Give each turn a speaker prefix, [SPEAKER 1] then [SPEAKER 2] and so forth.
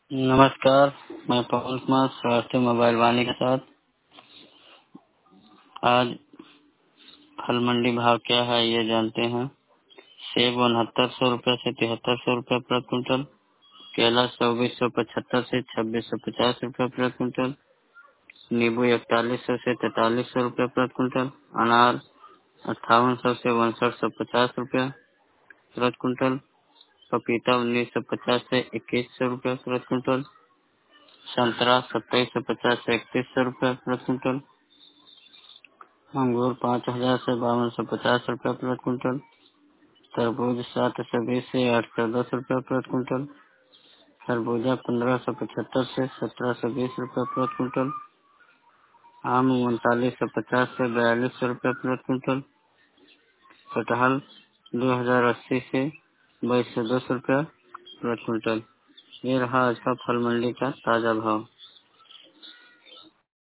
[SPEAKER 1] नमस्कार। मैं पवन कुमार स्वास्थ्य मोबाइल वाणी के साथ। आज फल मंडी भाव क्या है ये जानते हैं। सेब 6900 रुपये से 7300 रुपये प्रति क्विंटल। केला 2475 से 2650 रुपये प्रति क्विंटल। नींबू 4100 से 4300 रुपये प्रति क्विंटल। अनार 5800 से 5950 रुपये प्रति क्विंटल। पपीता 1950 से 2100 रुपये प्रति क्विंटल। संतरा 2750 से 3100 रुपये प्रति क्विंटल। अंगूर 5000 से 5250 रुपये प्रति क्विंटल। तरबूज 720 से 810 रुपये प्रति क्विंटल। खरबूजा 1575 से 1720 रुपये प्रति क्विंटल। आम 3950 से 4200 रुपये प्रति क्विंटल। कटहल 2080 से 2210 रुपये प्रति क्विंटल। ये रहा आज का फल मंडी का ताजा भाव।